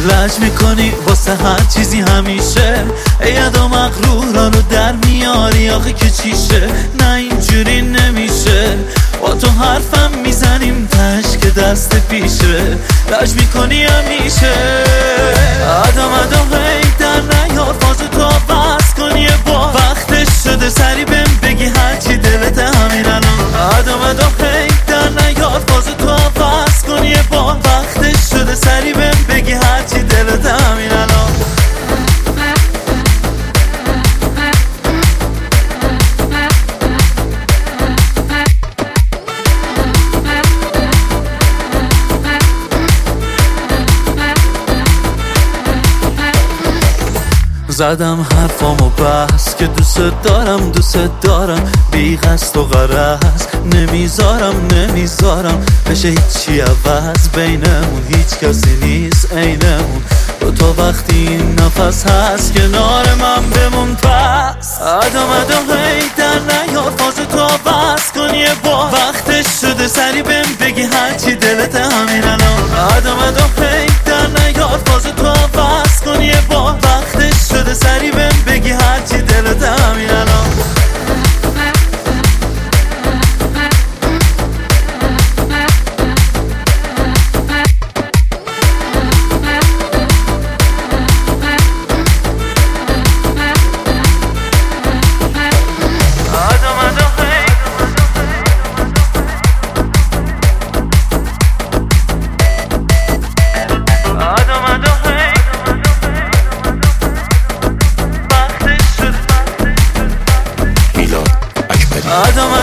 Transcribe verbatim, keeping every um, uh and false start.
لج میکنی واسه هر چیزی همیشه، اید و مغرورا رو در میاری آخه که چیشه. نه اینجوری نمیشه، با تو حرفم میزنیم تش که دست پیشه. لج میکنی همیشه، آدم آدم هی در نیار فاز تو بس کنی با وقتش شده سری بهم بگی هرچی دلت همین الان. آدم آدم هی در نیار فاز تو بس کنی با وقتش شده سری بهم بگی هرچی دلت همین الان. زدم حرفامو بس که دوست دارم دوست دارم، بی قصد و غرض نمیذارم نمیذارم بشه هیچی عوض بینمون، هیچ کسی نیست عینمون. تو تو وقتی این نفس هست کنار من بمون پس. آدم آدم هی در نیار فاز تو بس کنی با وقتش شده سری بهم بگی هرچی دلت همین الان. آدم آدم هی در نیار فاز تو بس کنی با وقتش شده سری بهم بگی هرچی دلت همین الان. آدم